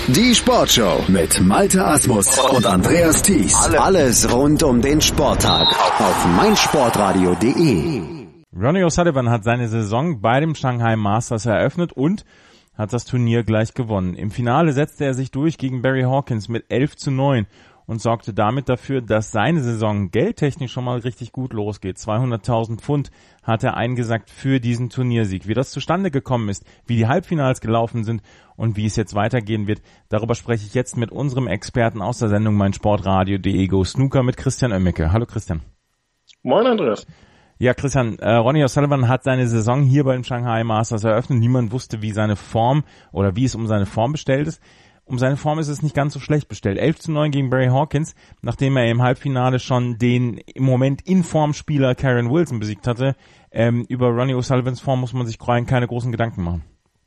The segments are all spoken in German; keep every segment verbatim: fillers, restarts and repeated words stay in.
Die Sportshow mit Malte Asmus und Andreas Thies. Alles rund um den Sporttag auf meinsportradio punkt de. Ronnie O'Sullivan hat seine Saison bei dem Shanghai Masters eröffnet und hat das Turnier gleich gewonnen. Im Finale setzte er sich durch gegen Barry Hawkins mit elf zu neun und sorgte damit dafür, dass seine Saison geldtechnisch schon mal richtig gut losgeht. zweihunderttausend Pfund hat er eingesackt für diesen Turniersieg. Wie das zustande gekommen ist, wie die Halbfinals gelaufen sind und wie es jetzt weitergehen wird, darüber spreche ich jetzt mit unserem Experten aus der Sendung meinsportradio punkt de Go Snooker mit Christian Oemmeke. Hallo Christian. Moin Andreas. Ja, Christian, äh, Ronnie O'Sullivan hat seine Saison hier beim Shanghai Masters eröffnet. Niemand wusste, wie seine Form oder wie es um seine Form bestellt ist. Um seine Form ist es nicht ganz so schlecht bestellt. elf zu neun gegen Barry Hawkins, nachdem er im Halbfinale schon den im Moment in Form Spieler Karen Wilson besiegt hatte. Ähm, über Ronnie O'Sullivans Form muss man sich keine großen Gedanken machen.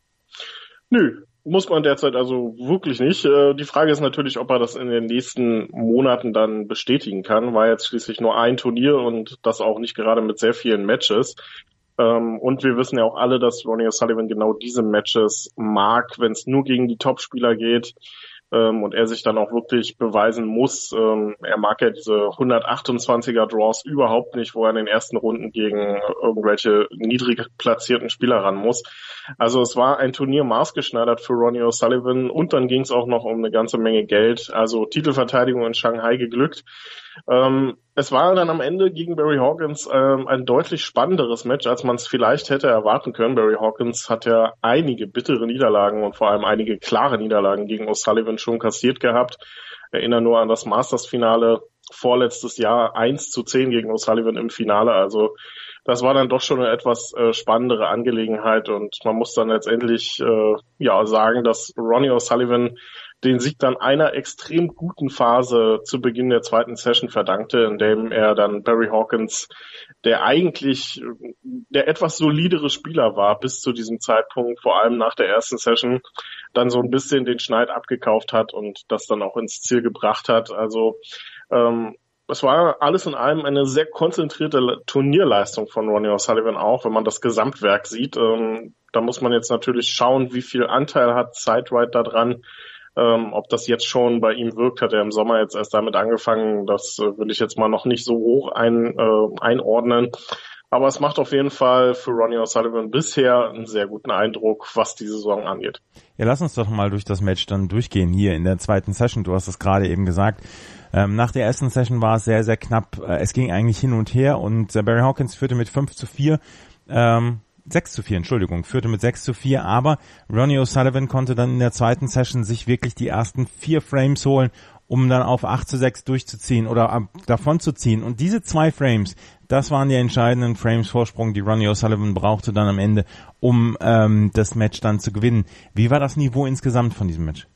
Nö, muss man derzeit also wirklich nicht. Äh, die Frage ist natürlich, ob er das in den nächsten Monaten dann bestätigen kann. War jetzt schließlich nur ein Turnier und das auch nicht gerade mit sehr vielen Matches. Ähm, und wir wissen ja auch alle, dass Ronnie O'Sullivan genau diese Matches mag, wenn es nur gegen die Topspieler geht ähm, und er sich dann auch wirklich beweisen muss. Ähm, er mag ja diese hundertachtundzwanziger Draws überhaupt nicht, wo er in den ersten Runden gegen irgendwelche niedrig platzierten Spieler ran muss. Also es war ein Turnier maßgeschneidert für Ronnie O'Sullivan und dann ging es auch noch um eine ganze Menge Geld. Also Titelverteidigung in Shanghai geglückt. Ähm, es war dann am Ende gegen Barry Hawkins ähm, ein deutlich spannenderes Match, als man es vielleicht hätte erwarten können. Barry Hawkins hat ja einige bittere Niederlagen und vor allem einige klare Niederlagen gegen O'Sullivan schon kassiert gehabt. Erinnere nur an das Masters-Finale vorletztes Jahr, eins zu zehn gegen O'Sullivan im Finale. Also das war dann doch schon eine etwas äh, spannendere Angelegenheit und man muss dann letztendlich äh, ja sagen, dass Ronnie O'Sullivan den Sieg dann einer extrem guten Phase zu Beginn der zweiten Session verdankte, in dem er dann Barry Hawkins, der eigentlich der etwas solidere Spieler war bis zu diesem Zeitpunkt, vor allem nach der ersten Session, dann so ein bisschen den Schneid abgekauft hat und das dann auch ins Ziel gebracht hat. Also ähm, es war alles in allem eine sehr konzentrierte Turnierleistung von Ronnie O'Sullivan auch, wenn man das Gesamtwerk sieht. Ähm, da muss man jetzt natürlich schauen, wie viel Anteil hat Sidewight da dran. Ähm, ob das jetzt schon bei ihm wirkt, hat er im Sommer jetzt erst damit angefangen. Das äh, will ich jetzt mal noch nicht so hoch ein, äh, einordnen. Aber es macht auf jeden Fall für Ronnie O'Sullivan bisher einen sehr guten Eindruck, was die Saison angeht. Ja, lass uns doch mal durch das Match dann durchgehen hier in der zweiten Session. Du hast es gerade eben gesagt. Ähm, nach der ersten Session war es sehr, sehr knapp. Äh, es ging eigentlich hin und her und äh, Barry Hawkins führte mit fünf zu vier. Ähm, sechs zu vier, Entschuldigung, führte mit sechs zu vier, aber Ronnie O'Sullivan konnte dann in der zweiten Session sich wirklich die ersten vier Frames holen, um dann auf acht zu sechs durchzuziehen oder ab, davon zu ziehen. Und diese zwei Frames, das waren die entscheidenden Frames Vorsprung, die Ronnie O'Sullivan brauchte dann am Ende, um ähm, das Match dann zu gewinnen. Wie war das Niveau insgesamt von diesem Match?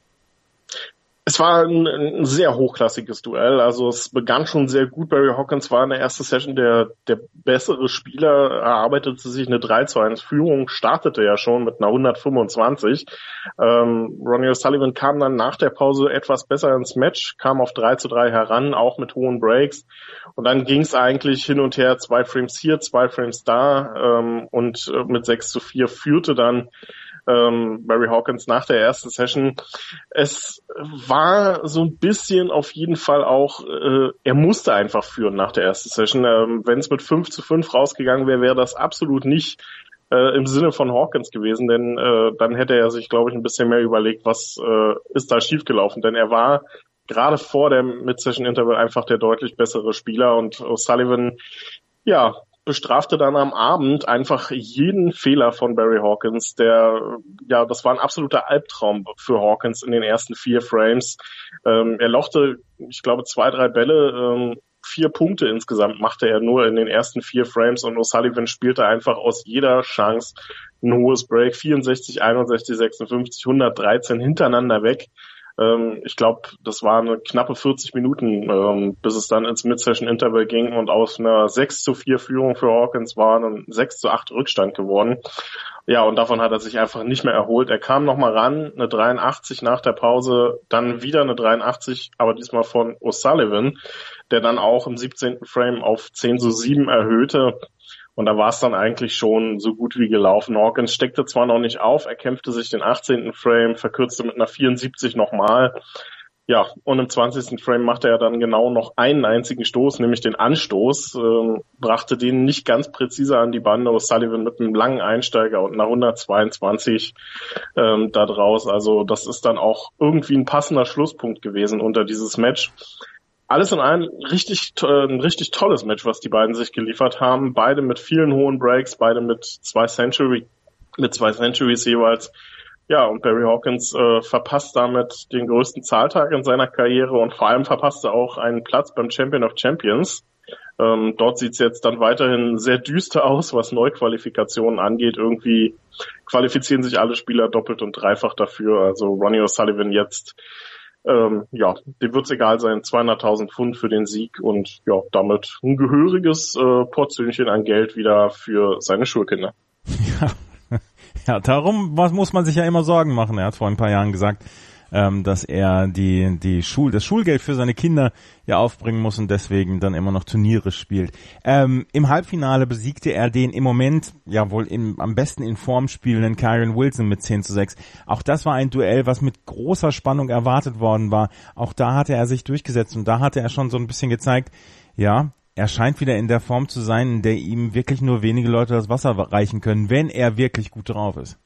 Es war ein, ein sehr hochklassiges Duell, also es begann schon sehr gut. Barry Hawkins war in der ersten Session der der bessere Spieler, erarbeitete sich eine drei zu eins Führung, startete ja schon mit einer hundertfünfundzwanzig. Ähm, Ronnie O'Sullivan kam dann nach der Pause etwas besser ins Match, kam auf drei zu drei heran, auch mit hohen Breaks. Und dann ging es eigentlich hin und her, zwei Frames hier, zwei Frames da ähm, und äh, mit sechs zu vier führte dann Ähm, Barry Hawkins nach der ersten Session. Es war so ein bisschen auf jeden Fall auch, äh, er musste einfach führen nach der ersten Session. Ähm, wenn es mit fünf zu fünf rausgegangen wäre, wäre das absolut nicht äh, im Sinne von Hawkins gewesen, denn äh, dann hätte er sich, glaube ich, ein bisschen mehr überlegt, was äh, ist da schiefgelaufen, denn er war gerade vor der Mid-Session-Interval einfach der deutlich bessere Spieler und O'Sullivan, ja, bestrafte dann am Abend einfach jeden Fehler von Barry Hawkins. Der, ja, das war ein absoluter Albtraum für Hawkins in den ersten vier Frames. Ähm, er lochte, ich glaube, zwei, drei Bälle, ähm, vier Punkte insgesamt machte er nur in den ersten vier Frames und O'Sullivan spielte einfach aus jeder Chance ein hohes Break. vierundsechzig, einundsechzig, sechsundfünfzig, hundertdreizehn hintereinander weg. Ich glaube, das waren eine knappe vierzig Minuten, ähm, bis es dann ins Mid-Session-Interval ging und aus einer sechs zu vier Führung für Hawkins war ein sechs zu acht Rückstand geworden. Ja, und davon hat er sich einfach nicht mehr erholt. Er kam nochmal ran, eine dreiundachtzig nach der Pause, dann wieder eine dreiundachtzig, aber diesmal von O'Sullivan, der dann auch im siebzehnten Frame auf zehn zu sieben erhöhte. Und da war es dann eigentlich schon so gut wie gelaufen. Hawkins steckte zwar noch nicht auf, er kämpfte sich den achtzehnten Frame, verkürzte mit einer vierundsiebzig nochmal. Ja, und im zwanzigsten Frame machte er dann genau noch einen einzigen Stoß, nämlich den Anstoß, ähm, brachte den nicht ganz präzise an die Bande. O'Sullivan mit einem langen Einsteiger und einer hundertzweiundzwanzig ähm, da draus. Also das ist dann auch irgendwie ein passender Schlusspunkt gewesen unter dieses Match. Alles in allem richtig, ein richtig tolles Match, was die beiden sich geliefert haben. Beide mit vielen hohen Breaks, beide mit zwei Century, mit zwei Centuries jeweils. Ja, und Barry Hawkins äh, verpasst damit den größten Zahltag in seiner Karriere und vor allem verpasst er auch einen Platz beim Champion of Champions. Ähm, dort sieht es jetzt dann weiterhin sehr düster aus, was Neuqualifikationen angeht. Irgendwie qualifizieren sich alle Spieler doppelt und dreifach dafür. Also Ronnie O'Sullivan jetzt, ähm, ja, dem wird's egal sein, zweihunderttausend Pfund für den Sieg und ja, damit ein gehöriges äh, Portionchen an Geld wieder für seine Schulkinder. Ja. Ja, darum was muss man sich ja immer Sorgen machen. Er hat vor ein paar Jahren gesagt, ähm, dass er die die Schul das Schulgeld für seine Kinder ja aufbringen muss und deswegen dann immer noch Turniere spielt. Ähm, im Halbfinale besiegte er den im Moment ja wohl im, am besten in Form spielenden Kyren Wilson mit zehn zu sechs. Auch das war ein Duell, was mit großer Spannung erwartet worden war. Auch da hatte er sich durchgesetzt und da hatte er schon so ein bisschen gezeigt, ja, er scheint wieder in der Form zu sein, in der ihm wirklich nur wenige Leute das Wasser reichen können, wenn er wirklich gut drauf ist.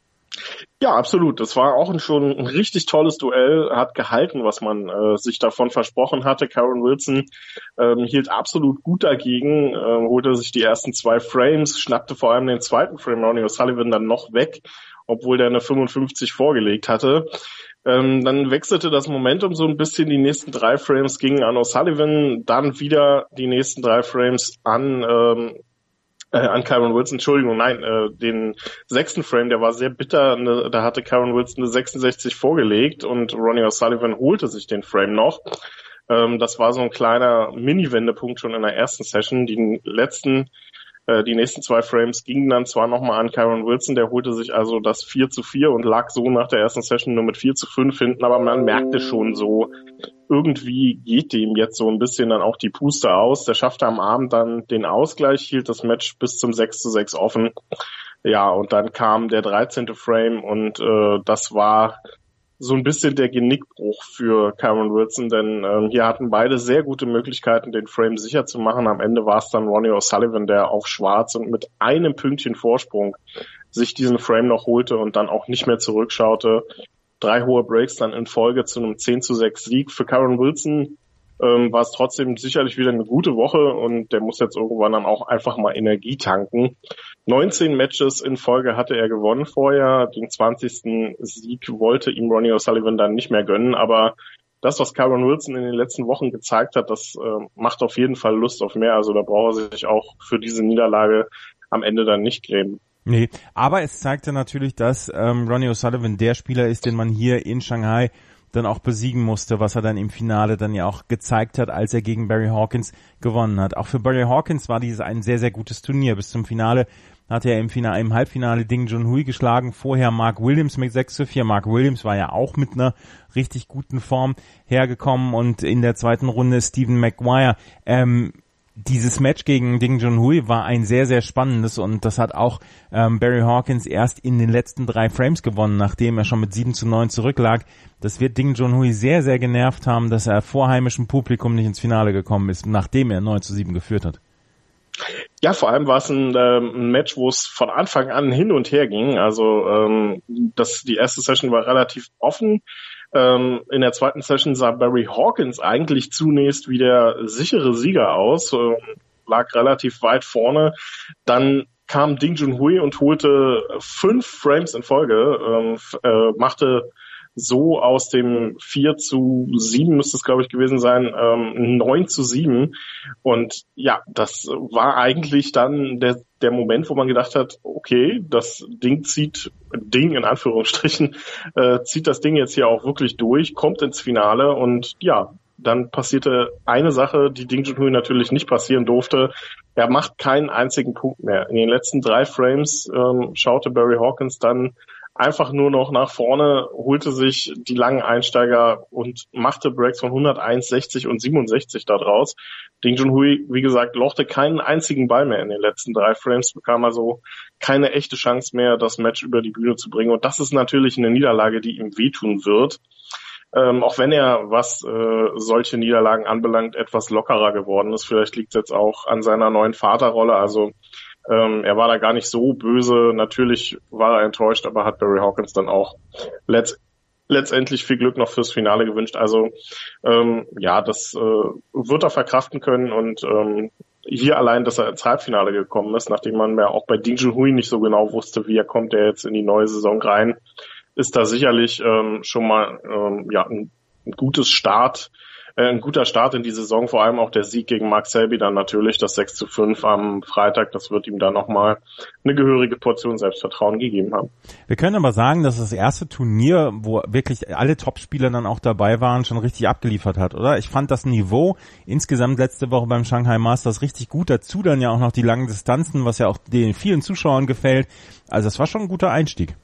Ja, absolut. Das war auch ein, schon ein richtig tolles Duell, hat gehalten, was man äh, sich davon versprochen hatte. Kyren Wilson ähm, hielt absolut gut dagegen, äh, holte sich die ersten zwei Frames, schnappte vor allem den zweiten Frame Ronnie O'Sullivan dann noch weg, obwohl der eine fünfundfünfzig vorgelegt hatte. Ähm, dann wechselte das Momentum so ein bisschen, die nächsten drei Frames gingen an O'Sullivan, dann wieder die nächsten drei Frames an ähm, äh, an Kyren Wilson, Entschuldigung, nein, äh, den sechsten Frame, der war sehr bitter, ne, da hatte Kyren Wilson eine sechsundsechzig vorgelegt und Ronnie O'Sullivan holte sich den Frame noch. Ähm, das war so ein kleiner Mini-Wendepunkt schon in der ersten Session, die letzten Die nächsten zwei Frames gingen dann zwar nochmal an Kyren Wilson, der holte sich also das vier zu vier und lag so nach der ersten Session nur mit vier zu fünf hinten, aber man merkte schon so, irgendwie geht dem jetzt so ein bisschen dann auch die Puste aus. Der schaffte am Abend dann den Ausgleich, hielt das Match bis zum sechs zu sechs offen. Ja, und dann kam der dreizehnte Frame und äh, das war so ein bisschen der Genickbruch für Kyren Wilson, denn ähm, hier hatten beide sehr gute Möglichkeiten, den Frame sicher zu machen. Am Ende war es dann Ronnie O'Sullivan, der auf Schwarz und mit einem Pünktchen Vorsprung sich diesen Frame noch holte und dann auch nicht mehr zurückschaute. Drei hohe Breaks dann in Folge zu einem zehn zu sechs Sieg. Für Kyren Wilson ähm, war es trotzdem sicherlich wieder eine gute Woche und der muss jetzt irgendwann dann auch einfach mal Energie tanken. neunzehn Matches in Folge hatte er gewonnen vorher. Den zwanzigsten Sieg wollte ihm Ronnie O'Sullivan dann nicht mehr gönnen. Aber das, was Kyren Wilson in den letzten Wochen gezeigt hat, das äh, macht auf jeden Fall Lust auf mehr. Also da braucht er sich auch für diese Niederlage am Ende dann nicht grämen. Nee, aber es zeigte natürlich, dass ähm, Ronnie O'Sullivan der Spieler ist, den man hier in Shanghai dann auch besiegen musste, was er dann im Finale dann ja auch gezeigt hat, als er gegen Barry Hawkins gewonnen hat. Auch für Barry Hawkins war dieses ein sehr, sehr gutes Turnier. Bis zum Finale hatte er im Finale, im Halbfinale Ding Junhui geschlagen, vorher Mark Williams mit sechs zu vier. Mark Williams war ja auch mit einer richtig guten Form hergekommen und in der zweiten Runde Stephen Maguire. Ähm, Dieses Match gegen Ding Junhui war ein sehr, sehr spannendes und das hat auch ähm, Barry Hawkins erst in den letzten drei Frames gewonnen, nachdem er schon mit sieben zu neun zurücklag. Das wird Ding Junhui sehr, sehr genervt haben, dass er vor heimischem Publikum nicht ins Finale gekommen ist, nachdem er neun zu sieben geführt hat. Ja, vor allem war es ein, ähm, ein Match, wo es von Anfang an hin und her ging. Also ähm, das, die erste Session war relativ offen. Ähm, in der zweiten Session sah Barry Hawkins eigentlich zunächst wie der sichere Sieger aus, äh, lag relativ weit vorne. Dann kam Ding Junhui und holte fünf Frames in Folge, ähm, äh, machte so aus dem vier zu sieben müsste es, glaube ich, gewesen sein, ähm, neun zu sieben. Und ja, das war eigentlich dann der, der Moment, wo man gedacht hat, okay, das Ding zieht, Ding in Anführungsstrichen, äh, zieht das Ding jetzt hier auch wirklich durch, kommt ins Finale und ja, dann passierte eine Sache, die Ding Junhui natürlich nicht passieren durfte. Er macht keinen einzigen Punkt mehr. In den letzten drei Frames ähm, schaute Barry Hawkins dann einfach nur noch nach vorne, holte sich die langen Einsteiger und machte Breaks von hunderteins, sechzig und siebenundsechzig da draus. Ding Junhui, wie gesagt, lochte keinen einzigen Ball mehr in den letzten drei Frames, bekam also keine echte Chance mehr, das Match über die Bühne zu bringen. Und das ist natürlich eine Niederlage, die ihm wehtun wird. Ähm, auch wenn er, was äh, solche Niederlagen anbelangt, etwas lockerer geworden ist. Vielleicht liegt es jetzt auch an seiner neuen Vaterrolle. Also ähm, er war da gar nicht so böse. Natürlich war er enttäuscht, aber hat Barry Hawkins dann auch letzt letztendlich viel Glück noch fürs Finale gewünscht. Also ähm, ja, das äh, wird er verkraften können. Und ähm, hier allein, dass er ins Halbfinale gekommen ist, nachdem man ja auch bei Ding Junhui nicht so genau wusste, wie er kommt er jetzt in die neue Saison rein, ist da sicherlich ähm, schon mal ähm, ja ein, ein gutes Start, äh, ein guter Start in die Saison, vor allem auch der Sieg gegen Mark Selby dann natürlich, das sechs zu fünf am Freitag, das wird ihm dann nochmal eine gehörige Portion Selbstvertrauen gegeben haben. Wir können aber sagen, dass das erste Turnier, wo wirklich alle Topspieler dann auch dabei waren, schon richtig abgeliefert hat, oder? Ich fand das Niveau insgesamt letzte Woche beim Shanghai Masters richtig gut, dazu dann ja auch noch die langen Distanzen, was ja auch den vielen Zuschauern gefällt. Also es war schon ein guter Einstieg.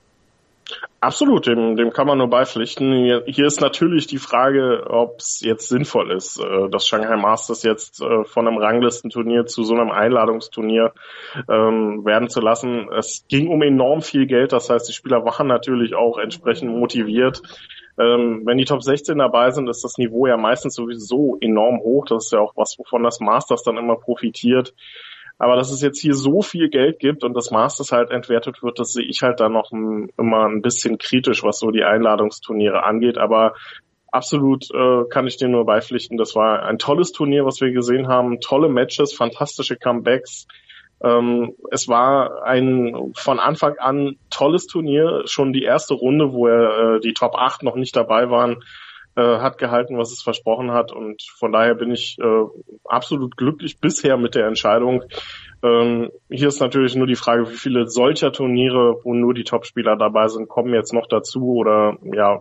Absolut, dem, dem kann man nur beipflichten. Hier, hier ist natürlich die Frage, ob es jetzt sinnvoll ist, äh, das Shanghai Masters jetzt äh, von einem Ranglistenturnier zu so einem Einladungsturnier ähm, werden zu lassen. Es ging um enorm viel Geld, das heißt, die Spieler waren natürlich auch entsprechend motiviert. Ähm, wenn die Top sechzehn dabei sind, ist das Niveau ja meistens sowieso enorm hoch. Das ist ja auch was, wovon das Masters dann immer profitiert. Aber dass es jetzt hier so viel Geld gibt und das Masters halt entwertet wird, das sehe ich halt dann noch ein, immer ein bisschen kritisch, was so die Einladungsturniere angeht. Aber absolut äh, kann ich dem nur beipflichten. Das war ein tolles Turnier, was wir gesehen haben. Tolle Matches, fantastische Comebacks. Ähm, es war ein von Anfang an tolles Turnier. Schon die erste Runde, wo er, äh, die Top acht noch nicht dabei waren, hat gehalten, was es versprochen hat, und von daher bin ich äh, absolut glücklich bisher mit der Entscheidung. Ähm, hier ist natürlich nur die Frage, wie viele solcher Turniere, wo nur die Topspieler dabei sind, kommen jetzt noch dazu, oder ja,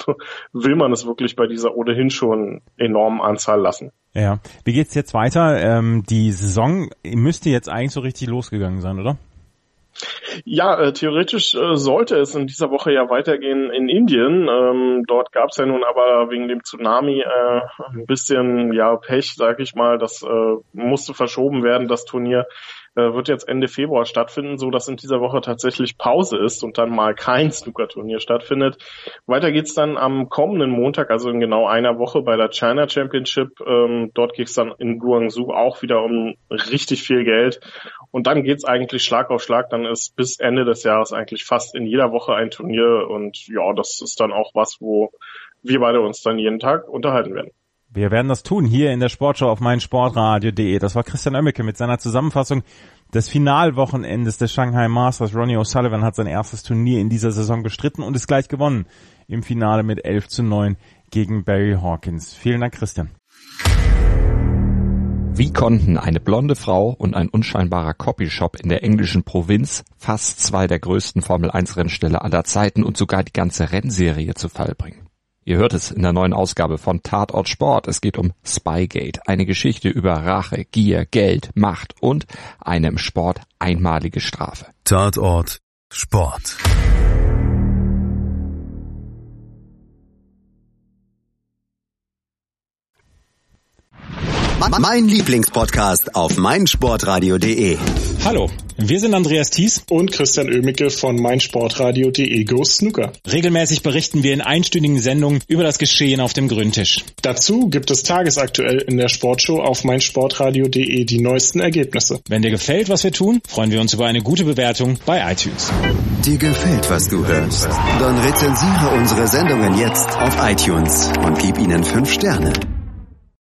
will man es wirklich bei dieser ohnehin schon enormen Anzahl lassen? Ja, wie geht's jetzt weiter? Ähm, die Saison müsste jetzt eigentlich so richtig losgegangen sein, oder? Ja, äh, theoretisch äh, sollte es in dieser Woche ja weitergehen in Indien. Ähm, dort gab es ja nun aber wegen dem Tsunami äh, ein bisschen ja Pech, sag ich mal. Das äh, musste verschoben werden, das Turnier. Äh, wird jetzt Ende Februar stattfinden, so dass in dieser Woche tatsächlich Pause ist und dann mal kein Snooker-Turnier stattfindet. Weiter geht's dann am kommenden Montag, also in genau einer Woche, bei der China Championship. Ähm, dort geht's dann in Guangzhou auch wieder um richtig viel Geld. Und dann geht's eigentlich Schlag auf Schlag. Dann ist bis Ende des Jahres eigentlich fast in jeder Woche ein Turnier. Und ja, das ist dann auch was, wo wir beide uns dann jeden Tag unterhalten werden. Wir werden das tun hier in der Sportshow auf meinsportradio punkt de. Das war Christian Oemmeke mit seiner Zusammenfassung des Finalwochenendes des Shanghai Masters. Ronnie O'Sullivan hat sein erstes Turnier in dieser Saison bestritten und ist gleich gewonnen im Finale mit elf zu neun gegen Barry Hawkins. Vielen Dank, Christian. Wie konnten eine blonde Frau und ein unscheinbarer Copyshop in der englischen Provinz fast zwei der größten Formel eins Rennställe aller Zeiten und sogar die ganze Rennserie zu Fall bringen? Ihr hört es in der neuen Ausgabe von Tatort Sport. Es geht um Spygate, eine Geschichte über Rache, Gier, Geld, Macht und eine im Sport einmalige Strafe. Tatort Sport. Mein Lieblingspodcast auf meinsportradio punkt de. Hallo, wir sind Andreas Thies und Christian Oemmeke von meinsportradio punkt de Go Snooker. Regelmäßig berichten wir in einstündigen Sendungen über das Geschehen auf dem Grüntisch. Dazu gibt es tagesaktuell in der Sportshow auf meinsportradio punkt de die neuesten Ergebnisse. Wenn dir gefällt, was wir tun, freuen wir uns über eine gute Bewertung bei iTunes. Dir gefällt, was du hörst? Dann rezensiere unsere Sendungen jetzt auf iTunes und gib ihnen fünf Sterne.